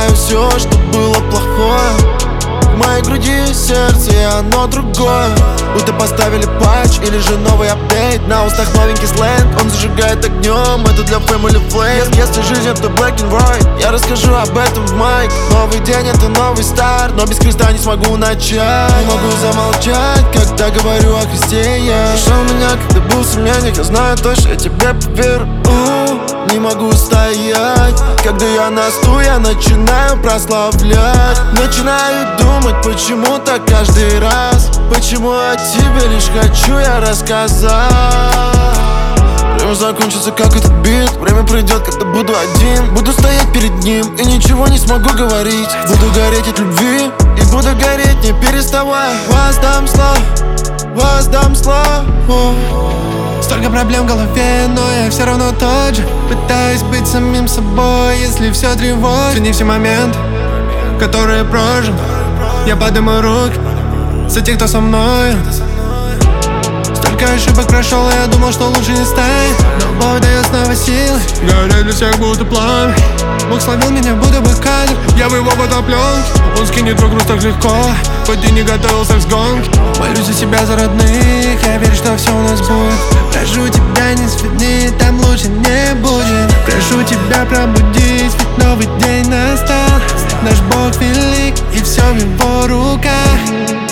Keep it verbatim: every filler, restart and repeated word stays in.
забываю все, что было плохое. В моей груди сердце, и оно другое. Будто поставили патч или же новый апдейт. На устах новенький сленг, он зажигает огнем. Это для family flame. Если жизнь это black and white, я расскажу об этом в майк. Новый день это новый старт, но без креста не смогу начать. Не могу замолчать, когда говорю о Христе я. Нашел меня, когда был в сомнениях, я знаю точно, я тебе поверю. Не могу стоять, когда я на стул, я начинаю прославлять. Начинаю думать, почему так каждый раз. Почему о тебе лишь хочу я рассказать. Время закончится, как этот бит. Время придет, когда буду один. Буду стоять перед ним и ничего не смогу говорить. Буду гореть от любви и буду гореть, не переставая. Воздам славу, воздам славу. Столько проблем в голове, но я все равно тот же. Пытаюсь быть самим собой, если все тревожит. Цени все моменты, которые прожил. Я подниму руки за тех, кто со мной. Столько ошибок прошел, и я думал, что лучше не станет. Но Бог дает снова силы, горят для всех будто пламя. Бог словил меня, будто бы кадр. Я в его фотопленке, он скинет твой груз так легко, хоть и не готовился к сгонке. Молюсь за себя, за родных, я верю, что все у нас будет. Прошу тебя, не светни, там лучше не будет. Прошу тебя пробудить, ведь новый день настал. Наш Бог велик, и все в его руках.